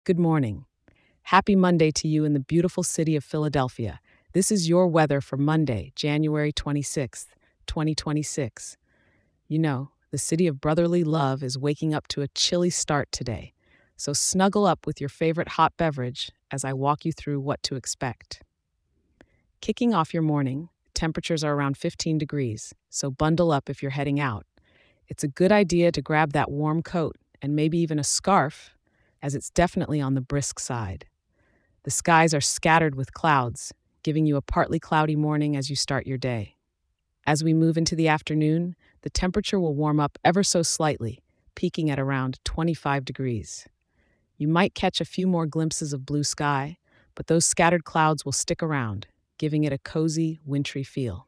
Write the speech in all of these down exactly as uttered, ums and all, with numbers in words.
Good morning. Happy Monday to you in the beautiful city of Philadelphia. This is your weather for Monday, January twenty-sixth, twenty twenty-six. You know, the city of brotherly love is waking up to a chilly start today. So snuggle up with your favorite hot beverage as I walk you through what to expect. Kicking off your morning, temperatures are around fifteen degrees, so bundle up if you're heading out. It's a good idea to grab that warm coat and maybe even a scarf, as it's definitely on the brisk side. The skies are scattered with clouds, giving you a partly cloudy morning as you start your day. As we move into the afternoon, the temperature will warm up ever so slightly, peaking at around twenty-five degrees. You might catch a few more glimpses of blue sky, but those scattered clouds will stick around, giving it a cozy, wintry feel.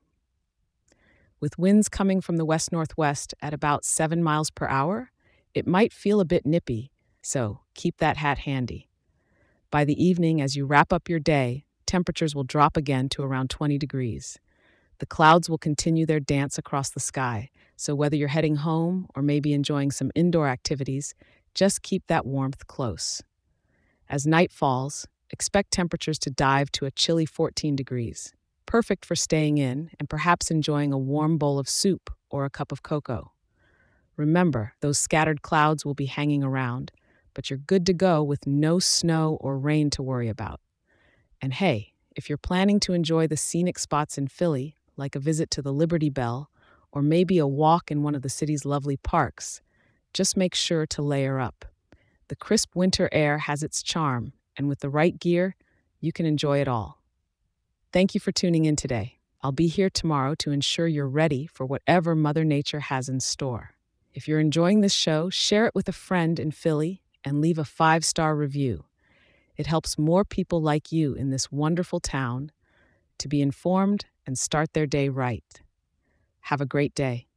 With winds coming from the west northwest at about seven miles per hour, it might feel a bit nippy, so keep that hat handy. By the evening, as you wrap up your day, temperatures will drop again to around twenty degrees. The clouds will continue their dance across the sky, so whether you're heading home or maybe enjoying some indoor activities, just keep that warmth close. As night falls, expect temperatures to dive to a chilly fourteen degrees, perfect for staying in and perhaps enjoying a warm bowl of soup or a cup of cocoa. Remember, those scattered clouds will be hanging around, but you're good to go with no snow or rain to worry about. And hey, if you're planning to enjoy the scenic spots in Philly, like a visit to the Liberty Bell or maybe a walk in one of the city's lovely parks, just make sure to layer up. The crisp winter air has its charm, and with the right gear, you can enjoy it all. Thank you for tuning in today. I'll be here tomorrow to ensure you're ready for whatever Mother Nature has in store. If you're enjoying this show, share it with a friend in Philly and leave a five-star review. It helps more people like you in this wonderful town to be informed and start their day right. Have a great day.